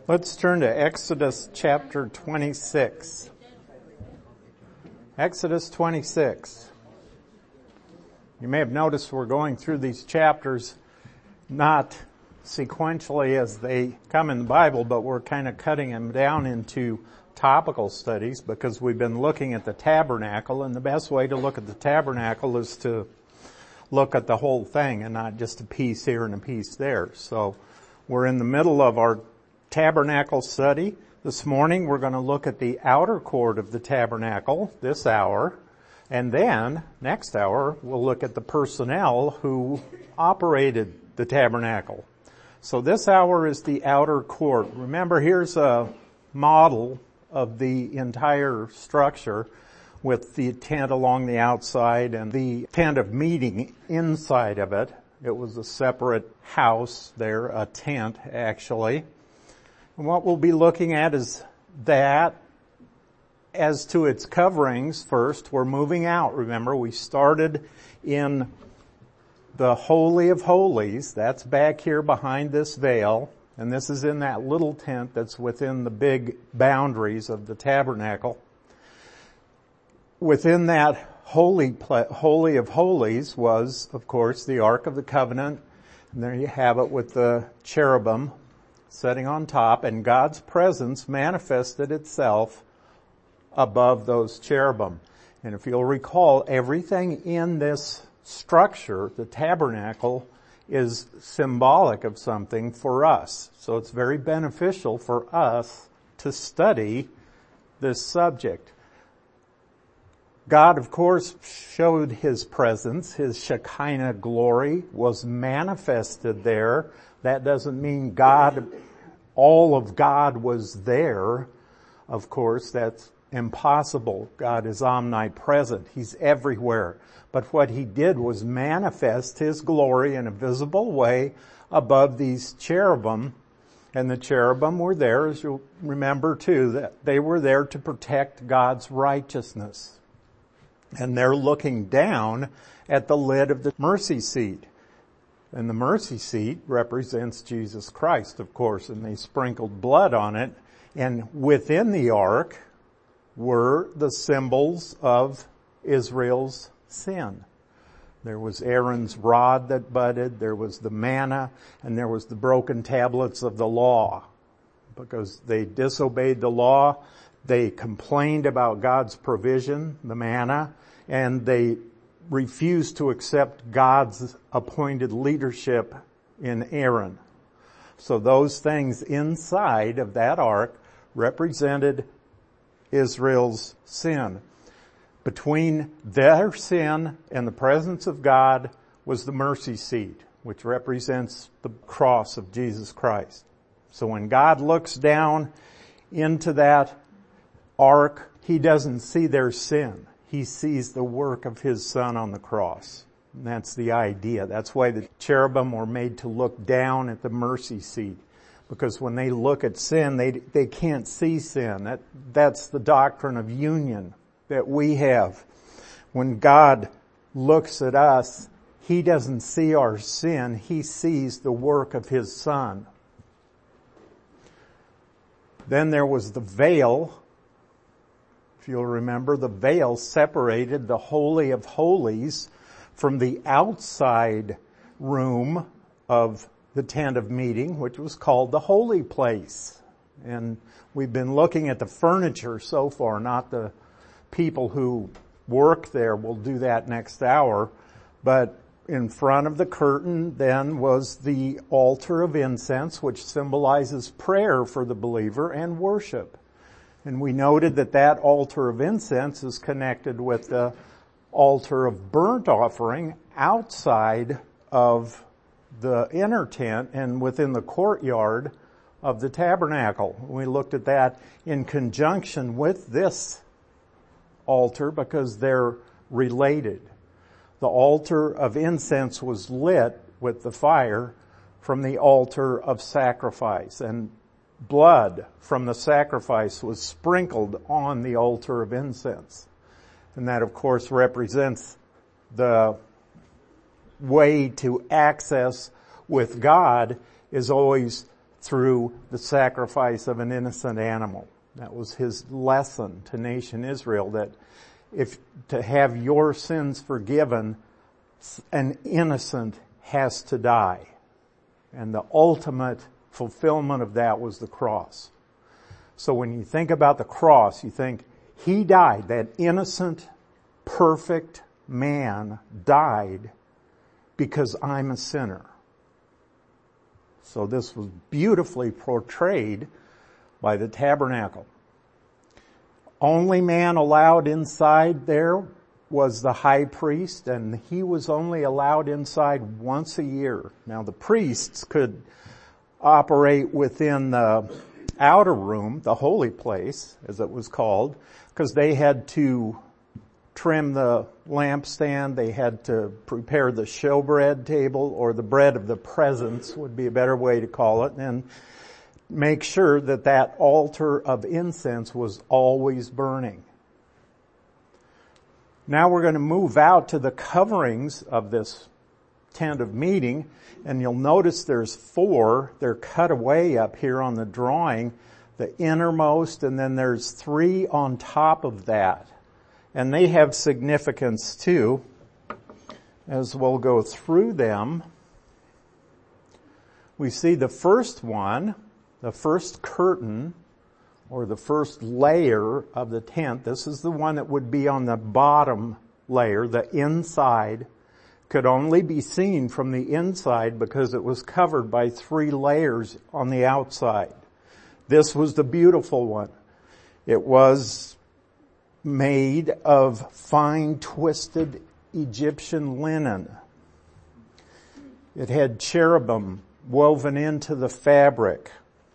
Let's turn to Exodus chapter 26. Exodus 26. You may have noticed we're going through these chapters not sequentially as they come in the Bible, but we're kind of cutting them down into topical studies because we've been looking at the tabernacle, and the best way to look at the tabernacle is to look at the whole thing and not just a piece here and a piece there. So we're in the middle of our tabernacle study. This morning we're going to look at the outer court of the tabernacle this hour, and then next hour we'll look at the personnel who operated the tabernacle. So this hour is the outer court. Remember, here's a model of the entire structure with the tent along the outside and the tent of meeting inside of it. It was a separate house there, a tent actually. And what we'll be looking at is that. As to its coverings, first, we're moving out. Remember, we started in the Holy of Holies. That's back here behind this veil. And this is in that little tent that's within the big boundaries of the tabernacle. Within that Holy of Holies was, of course, the Ark of the Covenant. And there you have it with the cherubim sitting on top, and God's presence manifested itself above those cherubim. And if you'll recall, everything in this structure, the tabernacle, is symbolic of something for us. So it's very beneficial for us to study this subject. God, of course, showed His presence. His Shekinah glory was manifested there. That doesn't mean all of God was there. Of course, that's impossible. God is omnipresent. He's everywhere. But what He did was manifest His glory in a visible way above these cherubim. And the cherubim were there, as you'll remember too, that they were there to protect God's righteousness. And they're looking down at the lid of the mercy seat. And the mercy seat represents Jesus Christ, of course, and they sprinkled blood on it. And within the ark were the symbols of Israel's sin. There was Aaron's rod that budded, there was the manna, and there was the broken tablets of the law. Because they disobeyed the law, they complained about God's provision, the manna, and they refused to accept God's appointed leadership in Aaron. So those things inside of that ark represented Israel's sin. Between their sin and the presence of God was the mercy seat, which represents the cross of Jesus Christ. So when God looks down into that ark, He doesn't see their sin. He sees the work of His Son on the cross. And that's the idea. That's why the cherubim were made to look down at the mercy seat. Because when they look at sin, they can't see sin. That's the doctrine of union that we have. When God looks at us, He doesn't see our sin. He sees the work of His Son. Then there was the veil. If you'll remember, the veil separated the Holy of Holies from the outside room of the tent of meeting, which was called the holy place. And we've been looking at the furniture so far, not the people who work there. We'll do that next hour. But in front of the curtain then was the altar of incense, which symbolizes prayer for the believer and worship. And we noted that altar of incense is connected with the altar of burnt offering outside of the inner tent and within the courtyard of the tabernacle. We looked at that in conjunction with this altar because they're related. The altar of incense was lit with the fire from the altar of sacrifice, and blood from the sacrifice was sprinkled on the altar of incense. And that, of course, represents the way to access with God is always through the sacrifice of an innocent animal. That was his lesson to nation Israel, that if to have your sins forgiven, an innocent has to die. And the ultimate fulfillment of that was the cross. So when you think about the cross, you think he died, that innocent, perfect man died because I'm a sinner. So this was beautifully portrayed by the tabernacle. Only man allowed inside there was the high priest, and he was only allowed inside once a year. Now the priests could operate within the outer room, the holy place, as it was called, because they had to trim the lampstand, they had to prepare the showbread table, or the bread of the presence would be a better way to call it, and make sure that that altar of incense was always burning. Now we're going to move out to the coverings of this tent of meeting, and you'll notice there's 4. They're cut away up here on the drawing, the innermost, and then there's 3 on top of that. And they have significance too, as we'll go through them. We see the first one, the first curtain, or the first layer of the tent. This is the one that would be on the bottom layer, the inside. Could only be seen from the inside because it was covered by 3 layers on the outside. This was the beautiful one. It was made of fine twisted Egyptian linen. It had cherubim woven into the fabric.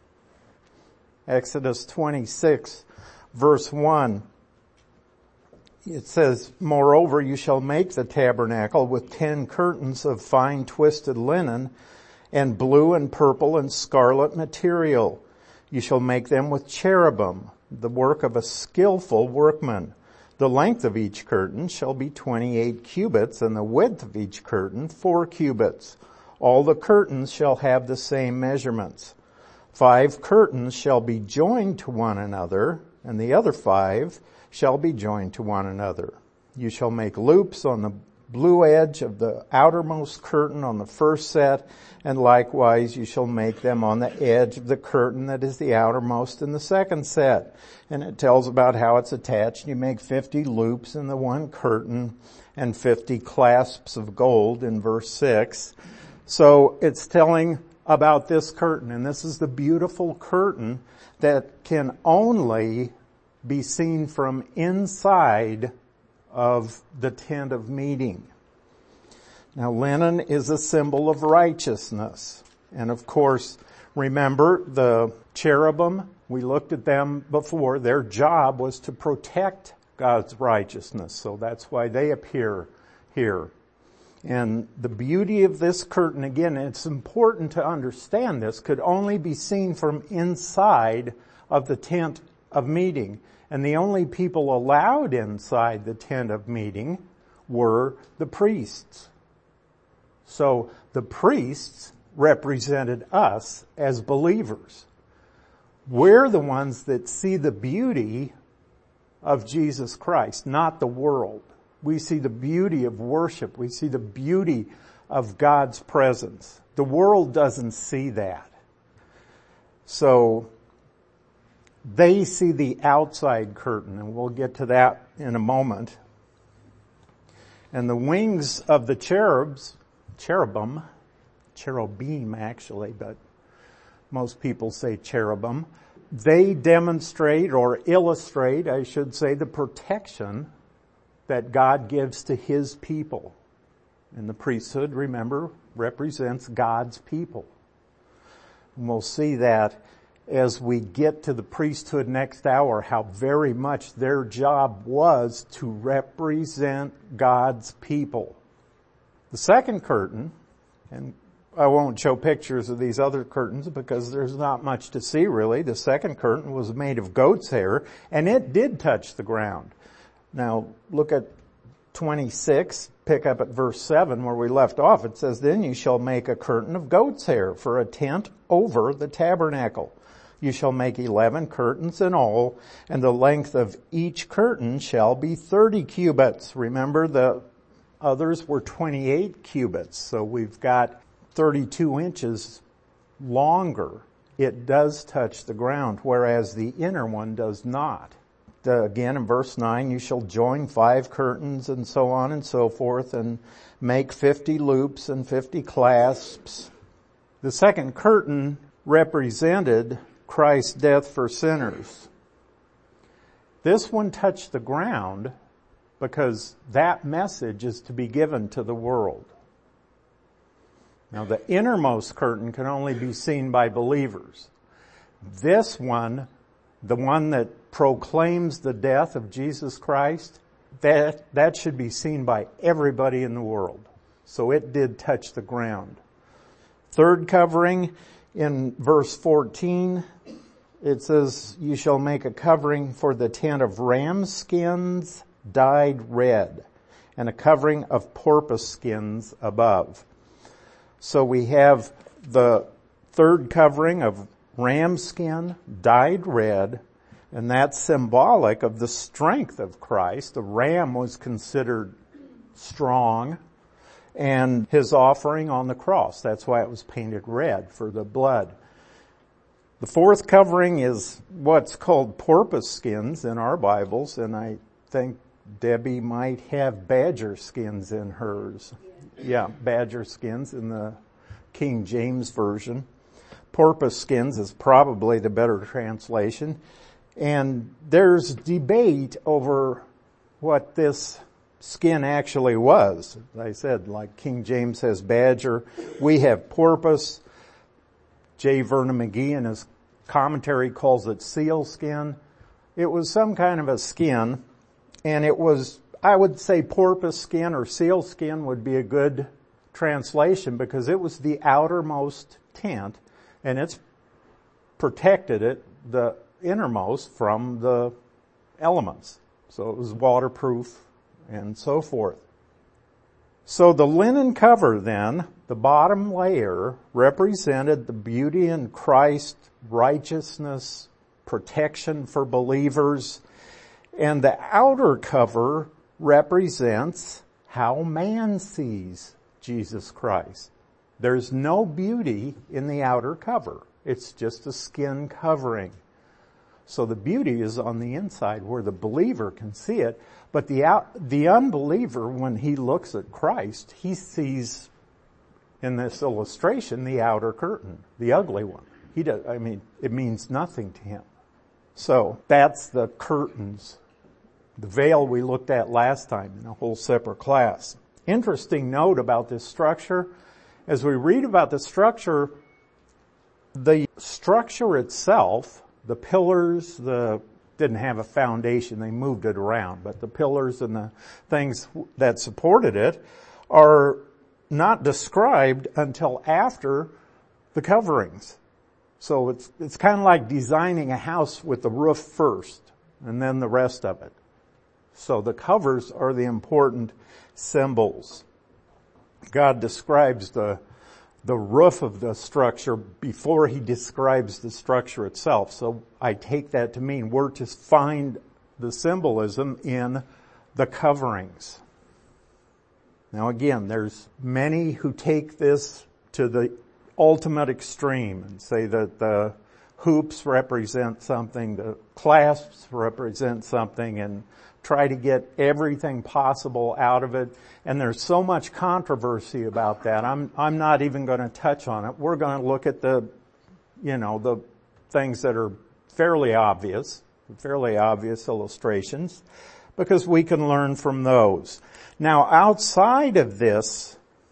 Exodus 26 verse 1. It says, "Moreover, you shall make the tabernacle with 10 curtains of fine twisted linen and blue and purple and scarlet material. You shall make them with cherubim, the work of a skillful workman. The length of each curtain shall be 28 cubits, and the width of each curtain 4 cubits. All the curtains shall have the same measurements. 5 curtains shall be joined to one another, and the other 5 shall be joined to one another. You shall make loops on the blue edge of the outermost curtain on the first set, and likewise you shall make them on the edge of the curtain that is the outermost in the second set." And it tells about how it's attached. You make 50 loops in the one curtain and 50 clasps of gold in verse 6. So it's telling about this curtain, and this is the beautiful curtain that can only be seen from inside of the tent of meeting. Now, linen is a symbol of righteousness. And of course, remember the cherubim, we looked at them before. Their job was to protect God's righteousness. So that's why they appear here. And the beauty of this curtain, again, it's important to understand this, could only be seen from inside of the tent of meeting. And the only people allowed inside the tent of meeting were the priests. So the priests represented us as believers. We're the ones that see the beauty of Jesus Christ, not the world. We see the beauty of worship. We see the beauty of God's presence. The world doesn't see that. So they see the outside curtain, and we'll get to that in a moment. And the wings of the cherubim actually, but most people say cherubim, they demonstrate or illustrate, I should say, the protection that God gives to His people. And the priesthood, remember, represents God's people. And we'll see that as we get to the priesthood next hour, how very much their job was to represent God's people. The second curtain, and I won't show pictures of these other curtains because there's not much to see really. The second curtain was made of goat's hair, and it did touch the ground. Now, look at 26, pick up at verse 7 where we left off. It says, then you shall make a curtain of goat's hair for a tent over the tabernacle. You shall make 11 curtains in all, and the length of each curtain shall be 30 cubits. Remember, the others were 28 cubits, so we've got 32 inches longer. It does touch the ground, whereas the inner one does not. Again, in verse 9, you shall join 5 curtains and so on and so forth and make 50 loops and 50 clasps. The second curtain represented Christ's death for sinners. This one touched the ground because that message is to be given to the world. Now, the innermost curtain can only be seen by believers. This one, the one that proclaims the death of Jesus Christ, that should be seen by everybody in the world. So it did touch the ground. Third covering, in verse 14, it says, you shall make a covering for the tent of ram skins dyed red, and a covering of porpoise skins above. So we have the third covering of ram skin dyed red, and that's symbolic of the strength of Christ. The ram was considered strong, and his offering on the cross. That's why it was painted red, for the blood. The fourth covering is what's called porpoise skins in our Bibles, and I think Debbie might have badger skins in hers. Yeah, badger skins in the King James Version. Porpoise skins is probably the better translation. And there's debate over what this skin actually was. As I said, like King James has badger, we have porpoise. J. Vernon McGee in his commentary calls it seal skin. It was some kind of a skin, and it was, I would say porpoise skin or seal skin would be a good translation because it was the outermost tent, and it's protected it, the innermost, from the elements. So it was waterproof and so forth. So the linen cover then, the bottom layer, represented the beauty in Christ, righteousness, protection for believers, and the outer cover represents how man sees Jesus Christ. There's no beauty in the outer cover. It's just a skin covering. So the beauty is on the inside where the believer can see it. But the unbeliever, when he looks at Christ, he sees in this illustration the outer curtain, the ugly one. It means nothing to him. So that's the curtains. The veil we looked at last time in a whole separate class. Interesting note about this structure. As we read about the structure itself, the pillars, didn't have a foundation. They moved it around. But the pillars and the things that supported it are not described until after the coverings. So it's kind of like designing a house with the roof first and then the rest of it. So the covers are the important symbols. God describes the roof of the structure before he describes the structure itself. So I take that to mean we're to find the symbolism in the coverings. Now again, there's many who take this to the ultimate extreme and say that the hoops represent something, the clasps represent something, and try to get everything possible out of it. And there's so much controversy about that. I'm not even going to touch on it. We're going to look at the things that are fairly obvious illustrations, because we can learn from those. Now, outside of this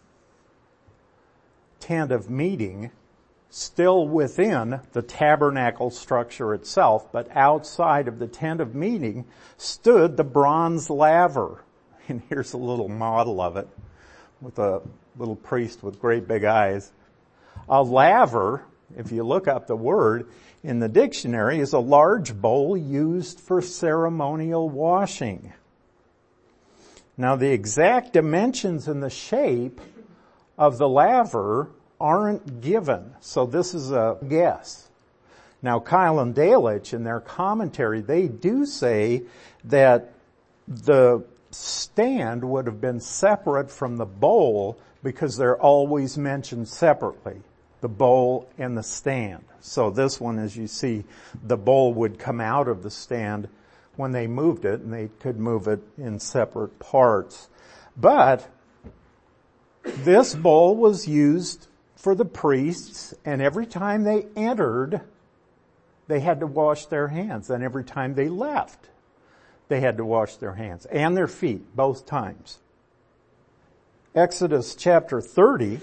tent of meeting, still within the tabernacle structure itself, but outside of the tent of meeting, stood the bronze laver. And here's a little model of it with a little priest with great big eyes. A laver, if you look up the word in the dictionary, is a large bowl used for ceremonial washing. Now the exact dimensions and the shape of the laver aren't given, so this is a guess. Now Keil and Delitzsch, in their commentary, they do say that the stand would have been separate from the bowl because they're always mentioned separately, the bowl and the stand. So this one, as you see, the bowl would come out of the stand when they moved it, and they could move it in separate parts. But this bowl was used for the priests, and every time they entered, they had to wash their hands. And every time they left, they had to wash their hands and their feet, both times. Exodus chapter 30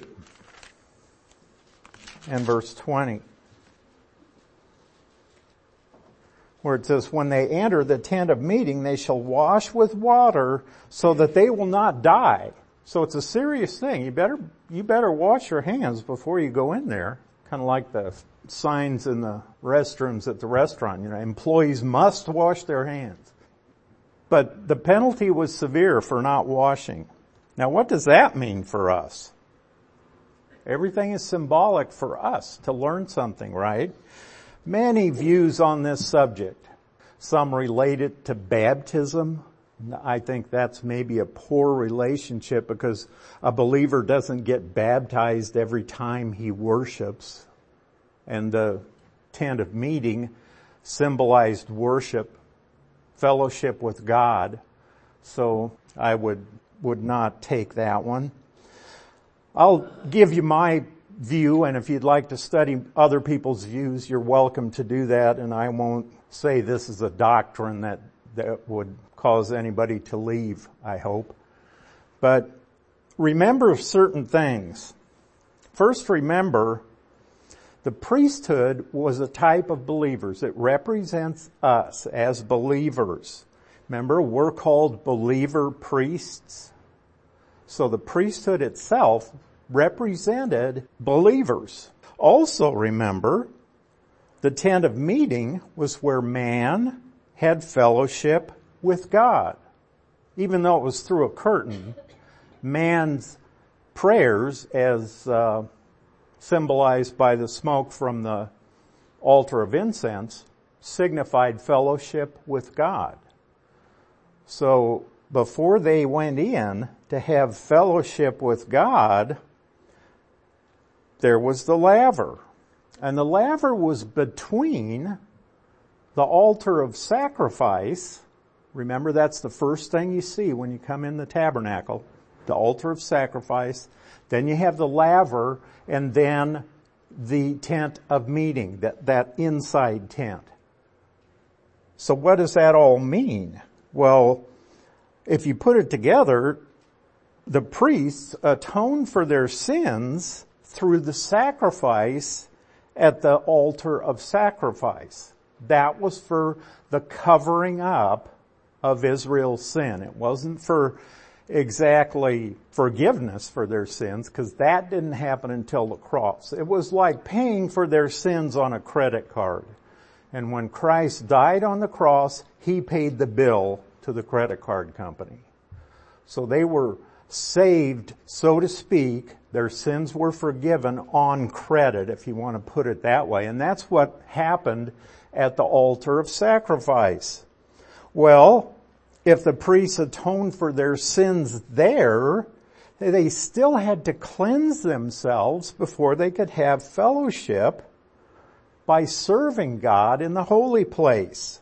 and verse 20. Where it says, when they enter the tent of meeting, they shall wash with water so that they will not die. So it's a serious thing. You better wash your hands before you go in there. Kind of like the signs in the restrooms at the restaurant. Employees must wash their hands. But the penalty was severe for not washing. Now what does that mean for us? Everything is symbolic for us to learn something, right? Many views on this subject. Some relate it to baptism. I think that's maybe a poor relationship because a believer doesn't get baptized every time he worships. And the tent of meeting symbolized worship, fellowship with God. So I would not take that one. I'll give you my view, and if you'd like to study other people's views, you're welcome to do that, and I won't say this is a doctrine that would cause anybody to leave, I hope. But remember certain things. First, remember the priesthood was a type of believers. It represents us as believers. Remember, we're called believer priests. So the priesthood itself represented believers. Also remember, the tent of meeting was where man had fellowship with God. Even though it was through a curtain, man's prayers, as symbolized by the smoke from the altar of incense, signified fellowship with God. So before they went in to have fellowship with God, there was the laver. And the laver was between the altar of sacrifice. Remember, that's the first thing you see when you come in the tabernacle, the altar of sacrifice. Then you have the laver, and then the tent of meeting, that inside tent. So what does that all mean? Well, if you put it together, the priests atoned for their sins through the sacrifice at the altar of sacrifice. That was for the covering up of Israel's sin. It wasn't for exactly forgiveness for their sins, because that didn't happen until the cross. It was like paying for their sins on a credit card. And when Christ died on the cross, He paid the bill to the credit card company. So they were saved, so to speak. Their sins were forgiven on credit, if you want to put it that way. And that's what happened at the altar of sacrifice. Well, if the priests atoned for their sins there, they still had to cleanse themselves before they could have fellowship by serving God in the holy place.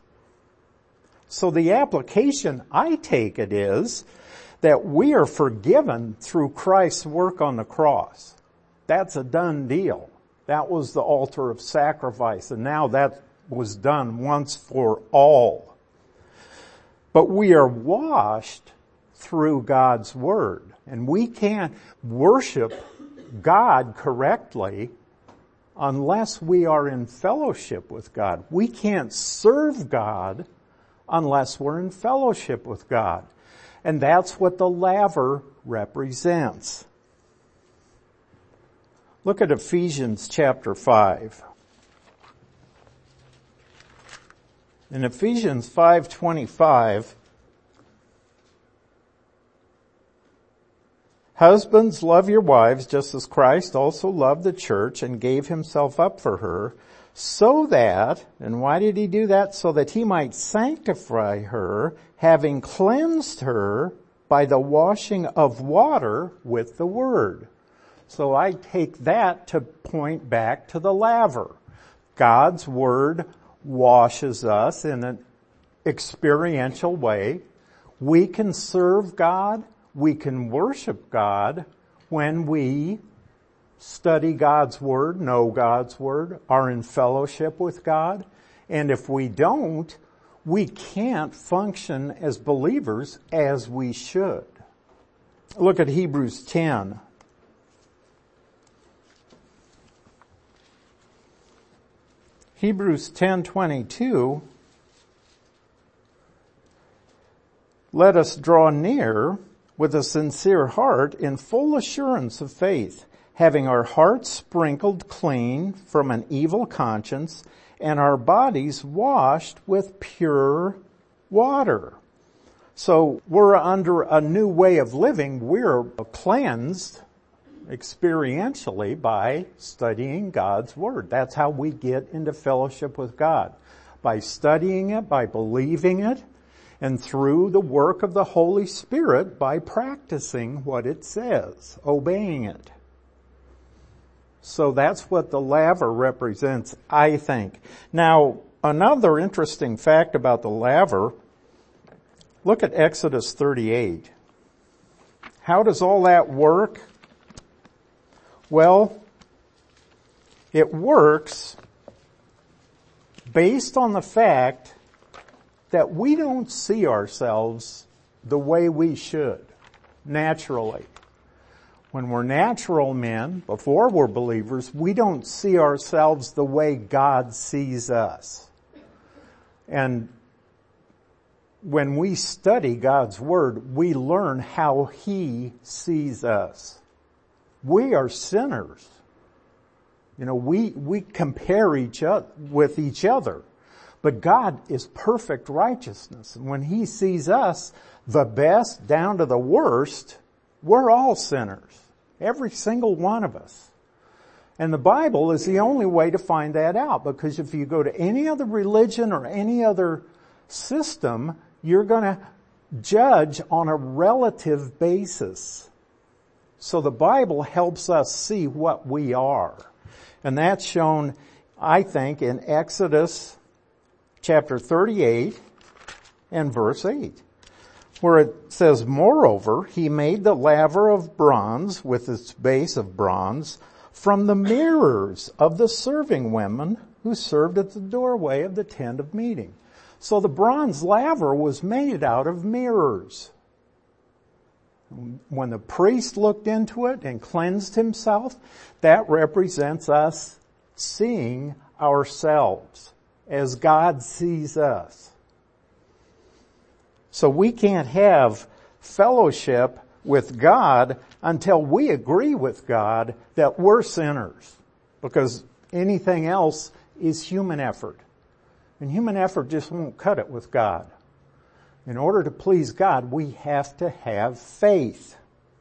So the application, I take it, is that we are forgiven through Christ's work on the cross. That's a done deal. That was the altar of sacrifice, and now that was done once for all. But we are washed through God's Word, and we can't worship God correctly unless we are in fellowship with God. We can't serve God unless we're in fellowship with God. And that's what the laver represents. Look at Ephesians chapter 5. In Ephesians 5:25, Husbands, love your wives just as Christ also loved the church and gave himself up for her, so that, and why did he do that? So that he might sanctify her, having cleansed her by the washing of water with the word. So I take that to point back to the laver. God's word washes us in an experiential way. We can serve God, we can worship God when we study God's word, know God's word, are in fellowship with God. And if we don't, we can't function as believers as we should. Look at Hebrews 10. Hebrews 10:22. Let us draw near with a sincere heart in full assurance of faith, having our hearts sprinkled clean from an evil conscience and our bodies washed with pure water. So we're under a new way of living. We're cleansed experientially by studying God's word. That's how we get into fellowship with God. By studying it, by believing it, and through the work of the Holy Spirit by practicing what it says, obeying it. So that's what the laver represents, I think. Now, another interesting fact about the laver, look at Exodus 38. How does all that work? Well, it works based on the fact that we don't see ourselves the way we should, naturally. When we're natural men, before we're believers, we don't see ourselves the way God sees us. And when we study God's word, we learn how He sees us. We are sinners. You know, we compare with each other. But God is perfect righteousness. And when He sees us, the best down to the worst, we're all sinners. Every single one of us. And the Bible is the only way to find that out, because if you go to any other religion or any other system, you're going to judge on a relative basis. So the Bible helps us see what we are. And that's shown, I think, in Exodus chapter 38 and verse 8, where it says, moreover, he made the laver of bronze with its base of bronze from the mirrors of the serving women who served at the doorway of the tent of meeting. So the bronze laver was made out of mirrors. When the priest looked into it and cleansed himself, that represents us seeing ourselves as God sees us. So we can't have fellowship with God until we agree with God that we're sinners, because anything else is human effort. And human effort just won't cut it with God. In order to please God, we have to have faith.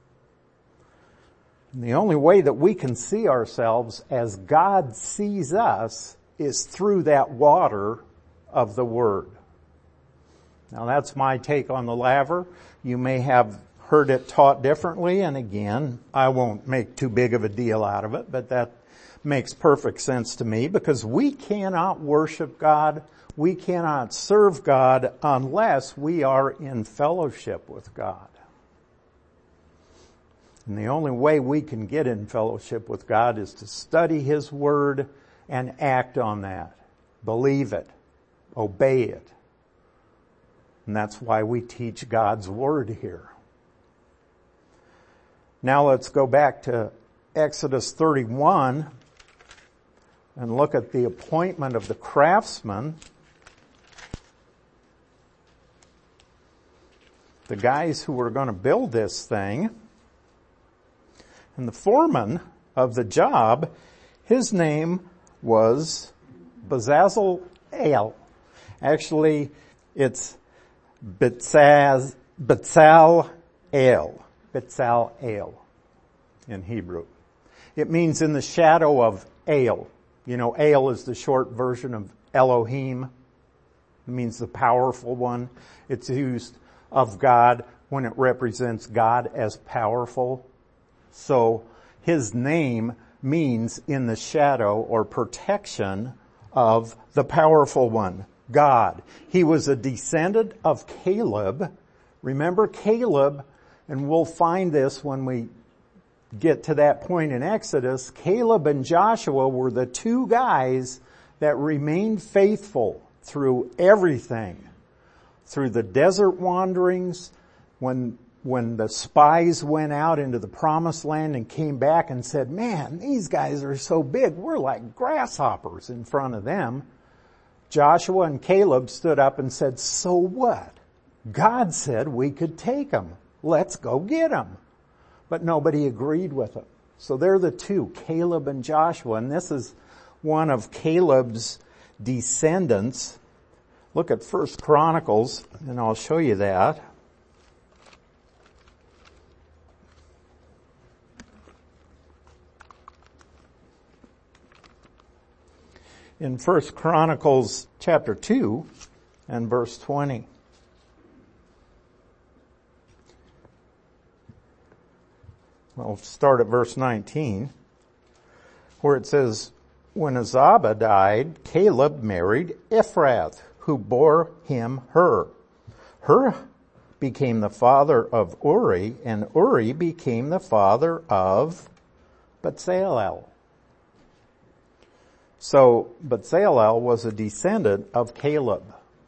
And the only way that we can see ourselves as God sees us is through that water of the Word. Now that's my take on the laver. You may have heard it taught differently, and again, I won't make too big of a deal out of it, but that makes perfect sense to me, because we cannot worship God, we cannot serve God unless we are in fellowship with God. And the only way we can get in fellowship with God is to study His Word and act on that. Believe it. Obey it. And that's why we teach God's Word here. Now let's go back to Exodus 31 and look at the appointment of the craftsmen. The guys who were going to build this thing. And the foreman of the job, his name was Bezalel. Actually, it's Bezalel. in Hebrew. It means in the shadow of El. You know, El is the short version of Elohim. It means the powerful one. It's used of God when it represents God as powerful. So his name means in the shadow or protection of the powerful one, God. He was a descendant of Caleb. Remember Caleb, and we'll find this when we get to that point in Exodus. Caleb and Joshua were the two guys that remained faithful through everything. Through the desert wanderings, when the spies went out into the promised land and came back and said, man, these guys are so big, we're like grasshoppers in front of them. Joshua and Caleb stood up and said, so what? God said we could take them. Let's go get them. But nobody agreed with them. So they're the two, Caleb and Joshua, and this is one of Caleb's descendants. Look at 1 Chronicles, and I'll show you that. In 1 Chronicles chapter 2 and verse 20. We'll start at verse 19, where it says, when Azabah died, Caleb married Ephrath, who bore him Hur. Hur became the father of Uri, and Uri became the father of Bezalel. So Bezalel was a descendant of Caleb.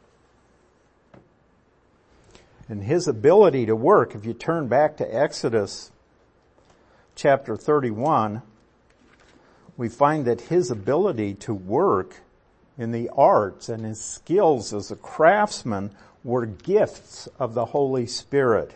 And his ability to work, if you turn back to Exodus chapter 31, we find that his ability to work in the arts and his skills as a craftsman were gifts of the Holy Spirit.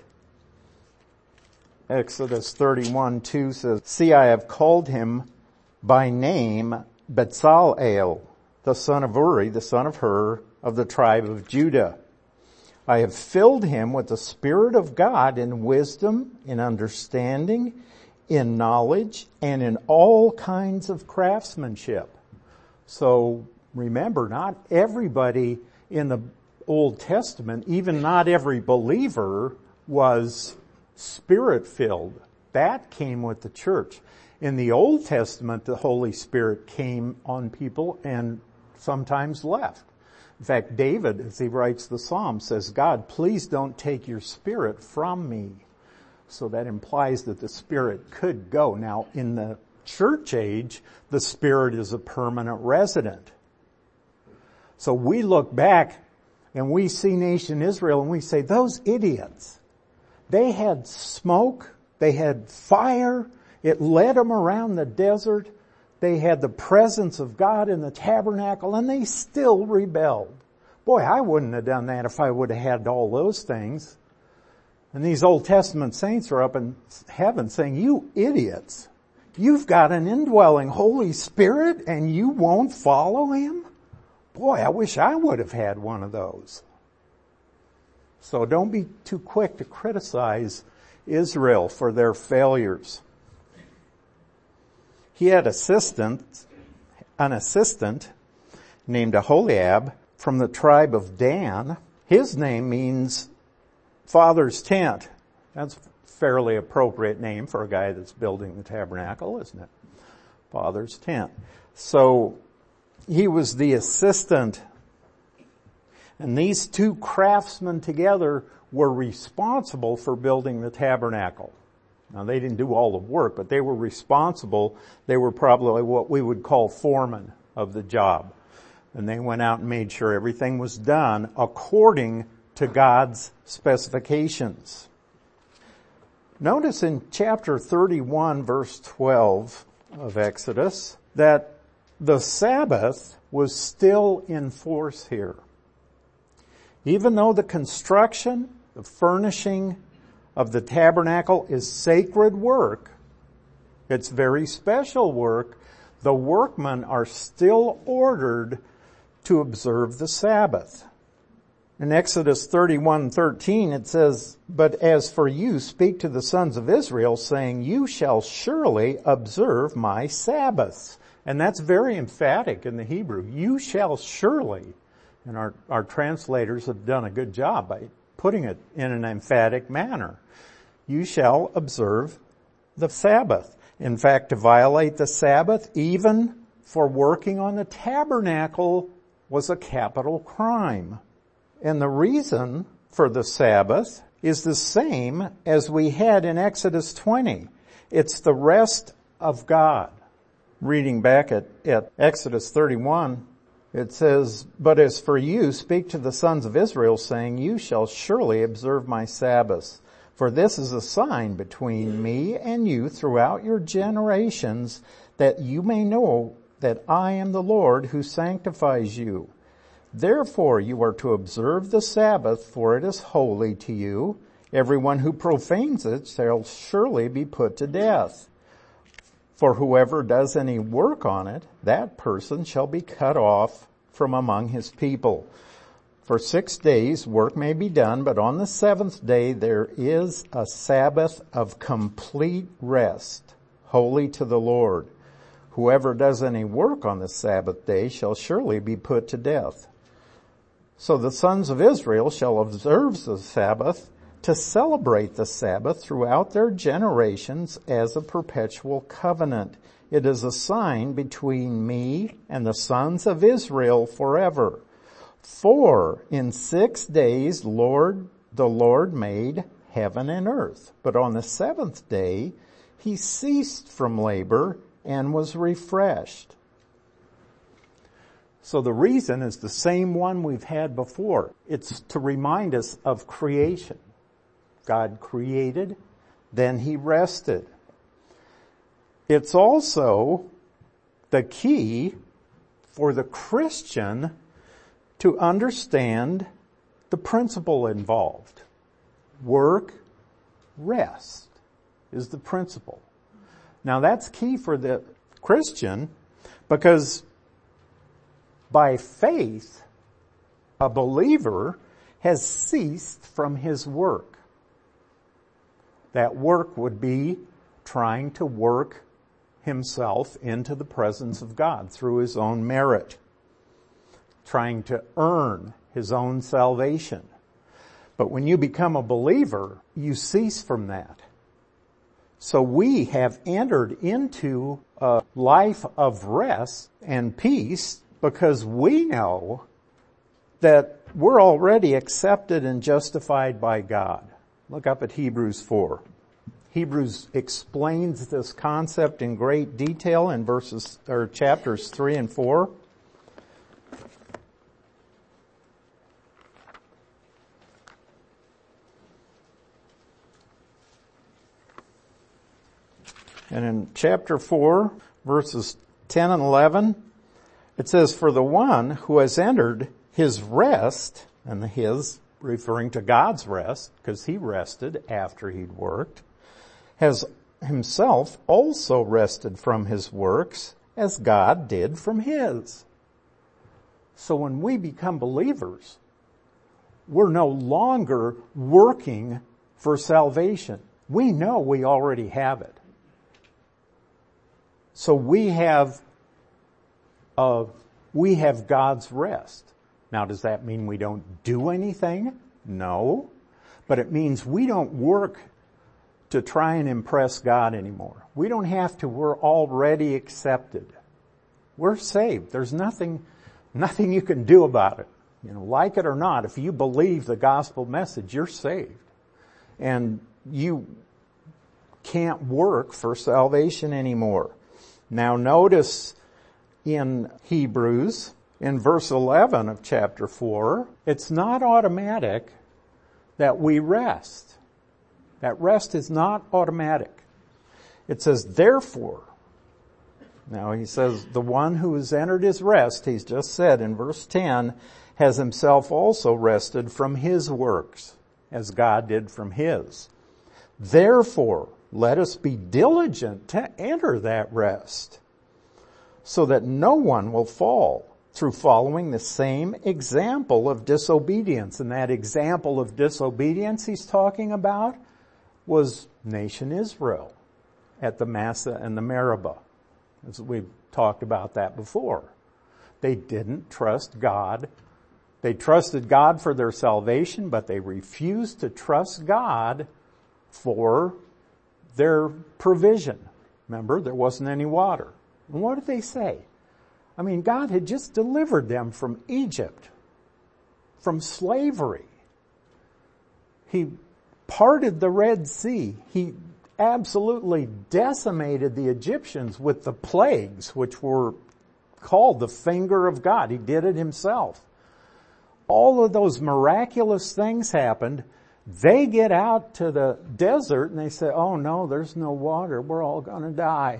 Exodus 31:2 says, see, I have called him by name Bezalel, the son of Uri, the son of Hur, of the tribe of Judah. I have filled him with the Spirit of God in wisdom, in understanding, in knowledge, and in all kinds of craftsmanship. So remember, not everybody in the Old Testament, even not every believer, was Spirit-filled. That came with the church. In the Old Testament, the Holy Spirit came on people and sometimes left. In fact, David, as he writes the Psalm, says, God, please don't take your Spirit from me. So that implies that the Spirit could go. Now, in the church age, the Spirit is a permanent resident. So we look back and we see nation Israel and we say, those idiots, they had smoke, they had fire, it led them around the desert, they had the presence of God in the tabernacle, and they still rebelled. Boy, I wouldn't have done that if I would have had all those things. And these Old Testament saints are up in heaven saying, you idiots, you've got an indwelling Holy Spirit and you won't follow him? Boy, I wish I would have had one of those. So don't be too quick to criticize Israel for their failures. He had an assistant named Aholiab from the tribe of Dan. His name means Father's tent. That's a fairly appropriate name for a guy that's building the tabernacle, isn't it? Father's tent. So he was the assistant. And these two craftsmen together were responsible for building the tabernacle. Now they didn't do all the work, but they were responsible. They were probably what we would call foremen of the job. And they went out and made sure everything was done according to God's specifications. Notice in chapter 31 verse 12 of Exodus that the Sabbath was still in force here. Even though the construction, the furnishing of the tabernacle is sacred work, it's very special work, the workmen are still ordered to observe the Sabbath. In Exodus 31:13 it says, "But as for you, speak to the sons of Israel, saying, you shall surely observe my Sabbaths." And that's very emphatic in the Hebrew. You shall surely. And our translators have done a good job by putting it in an emphatic manner. You shall observe the Sabbath. In fact, to violate the Sabbath, even for working on the tabernacle, was a capital crime. And the reason for the Sabbath is the same as we had in Exodus 20. It's the rest of God. Reading back at Exodus 31, it says, "But as for you, speak to the sons of Israel, saying, you shall surely observe my Sabbaths. For this is a sign between me and you throughout your generations, that you may know that I am the Lord who sanctifies you. Therefore you are to observe the Sabbath, for it is holy to you. Everyone who profanes it shall surely be put to death. For whoever does any work on it, that person shall be cut off from among his people. For 6 days work may be done, but on the seventh day there is a Sabbath of complete rest, holy to the Lord. Whoever does any work on the Sabbath day shall surely be put to death. So the sons of Israel shall observe the Sabbath to celebrate the Sabbath throughout their generations as a perpetual covenant. It is a sign between me and the sons of Israel forever. For in 6 days the Lord made heaven and earth, but on the seventh day he ceased from labor and was refreshed." So the reason is the same one we've had before. It's to remind us of creation. God created, then he rested. It's also the key for the Christian to understand the principle involved. Work, rest is the principle. Now that's key for the Christian because by faith, a believer has ceased from his work. That work would be trying to work himself into the presence of God through his own merit, trying to earn his own salvation. But when you become a believer, you cease from that. So we have entered into a life of rest and peace because we know that we're already accepted and justified by God. Look up at Hebrews 4. Hebrews explains this concept in great detail in chapters 3 and 4. And in chapter 4, verses 10 and 11, it says, "For the one who has entered his rest," and the his referring to God's rest, because he rested after he'd worked, "has himself also rested from his works as God did from his." So when we become believers, we're no longer working for salvation. We know we already have it. So we have God's rest. Now, does that mean we don't do anything? No. But it means we don't work to try and impress God anymore. We don't have to. We're already accepted. We're saved. There's nothing you can do about it. Like it or not, if you believe the gospel message, you're saved. And you can't work for salvation anymore. Now notice in Hebrews, in verse 11 of chapter 4, it's not automatic that we rest. That rest is not automatic. It says, "Therefore," now he says, the one who has entered his rest, he's just said in verse 10, has himself also rested from his works, as God did from his. "Therefore, let us be diligent to enter that rest, so that no one will fall through following the same example of disobedience. And that example of disobedience he's talking about was nation Israel at the Massah and the Meribah. As we've talked about that before. They didn't trust God. They trusted God for their salvation, but they refused to trust God for their provision. Remember, there wasn't any water. And what did they say? I mean, God had just delivered them from Egypt, from slavery. He parted the Red Sea. He absolutely decimated the Egyptians with the plagues, which were called the finger of God. He did it himself. All of those miraculous things happened. They get out to the desert and they say, oh no, there's no water. We're all going to die.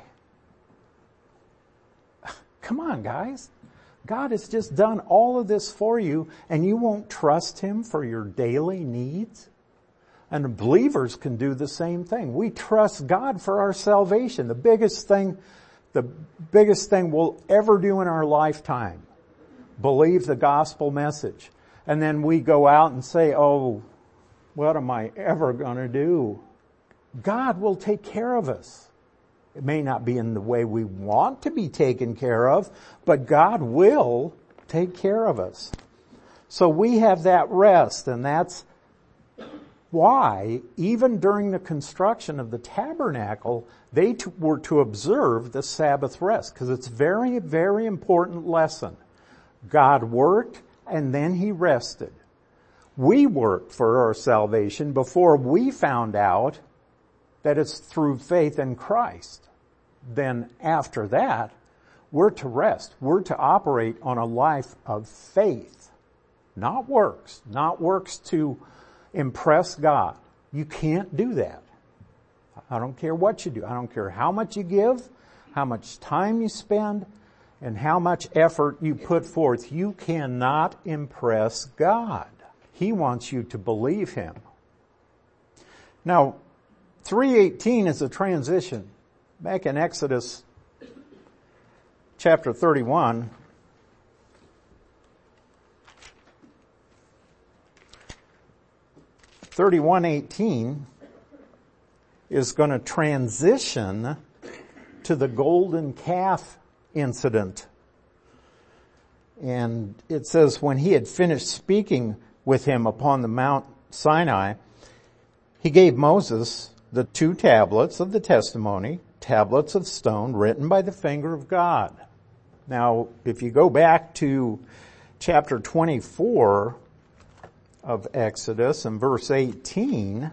Come on, guys. God has just done all of this for you and you won't trust Him for your daily needs? And believers can do the same thing. We trust God for our salvation. The biggest thing we'll ever do in our lifetime. Believe the gospel message. And then we go out and say, oh, what am I ever going to do? God will take care of us. It may not be in the way we want to be taken care of, but God will take care of us. So we have that rest, and that's why, even during the construction of the tabernacle, they were to observe the Sabbath rest, because it's a very, very important lesson. God worked, and then He rested. We worked for our salvation before we found out that it's through faith in Christ. Then after that, we're to rest. We're to operate on a life of faith, not works to impress God. You can't do that. I don't care what you do. I don't care how much you give, how much time you spend, and how much effort you put forth. You cannot impress God. He wants you to believe Him. Now, 3:18 is a transition. Back in Exodus chapter 31, (31:18) is going to transition to the golden calf incident. And it says, when He had finished speaking with him upon the Mount Sinai, He gave Moses the 2 tablets of the testimony, tablets of stone written by the finger of God. Now, if you go back to chapter 24 of Exodus and verse 18,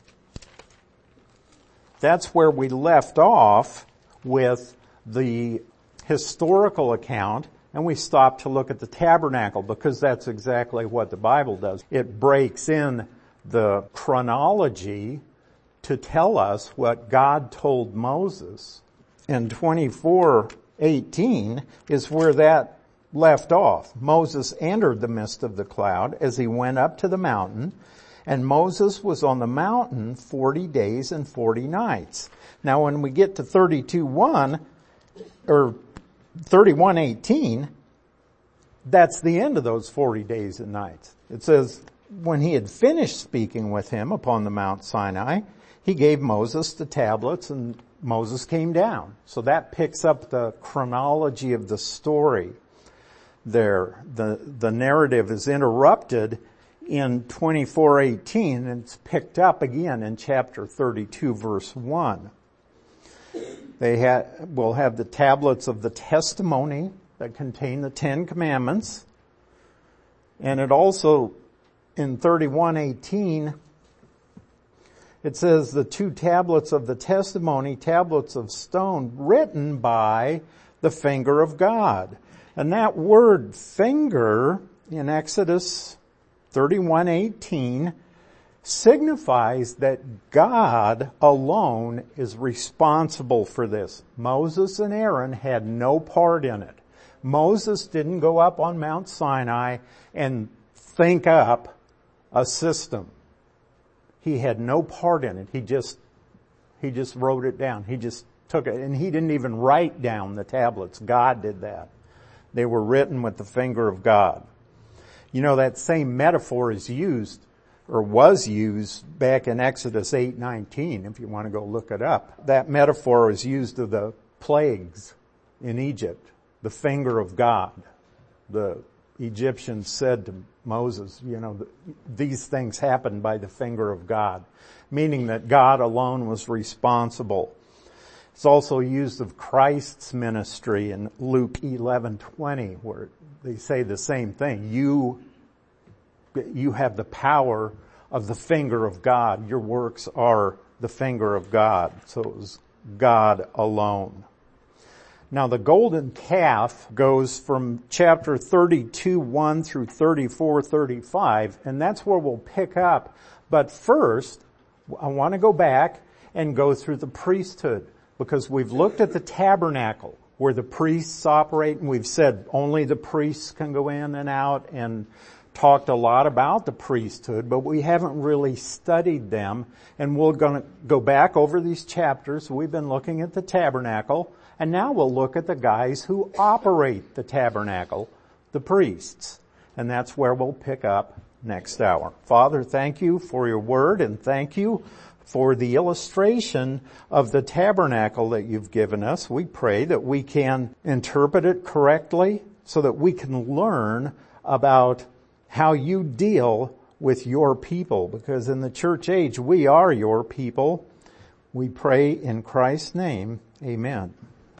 that's where we left off with the historical account, and we stopped to look at the tabernacle because that's exactly what the Bible does. It breaks in the chronology to tell us what God told Moses. And 24:18 is where that left off. Moses entered the midst of the cloud as he went up to the mountain, and Moses was on the mountain 40 days and 40 nights. Now when we get to 32:1 or 31:18, that's the end of those 40 days and nights. It says, when he had finished speaking with him upon the Mount Sinai, he gave Moses the tablets and Moses came down. So that picks up the chronology of the story there. The narrative is interrupted in 24:18 and it's picked up again in chapter 32 verse 1. We'll have the tablets of the testimony that contain the 10 commandments. And it also, in 31:18, it says the 2 tablets of the testimony, tablets of stone, written by the finger of God. And that word finger in Exodus 31:18 signifies that God alone is responsible for this. Moses and Aaron had no part in it. Moses didn't go up on Mount Sinai and think up a system. He had no part in it. He just wrote it down. He just took it, and he didn't even write down the tablets. God did that. They were written with the finger of God. You know, that same metaphor is used, or was used, back in Exodus 8:19, if you want to go look it up. That metaphor is used of the plagues in Egypt, the finger of God. The Egyptians said to Moses, you know, these things happened by the finger of God, meaning that God alone was responsible. It's also used of Christ's ministry in Luke 11:20, where they say the same thing. You have the power of the finger of God. Your works are the finger of God. So it was God alone. Now the golden calf goes from chapter 32:1 through 34:35, and that's where we'll pick up. But first, I want to go back and go through the priesthood, because we've looked at the tabernacle where the priests operate, and we've said only the priests can go in and out, and talked a lot about the priesthood, but we haven't really studied them. And we're going to go back over these chapters. We've been looking at the tabernacle, and now we'll look at the guys who operate the tabernacle, the priests. And that's where we'll pick up next hour. Father, thank you for your word, and thank you for the illustration of the tabernacle that you've given us. We pray that we can interpret it correctly so that we can learn about how you deal with your people, because in the church age, we are your people. We pray in Christ's name. Amen.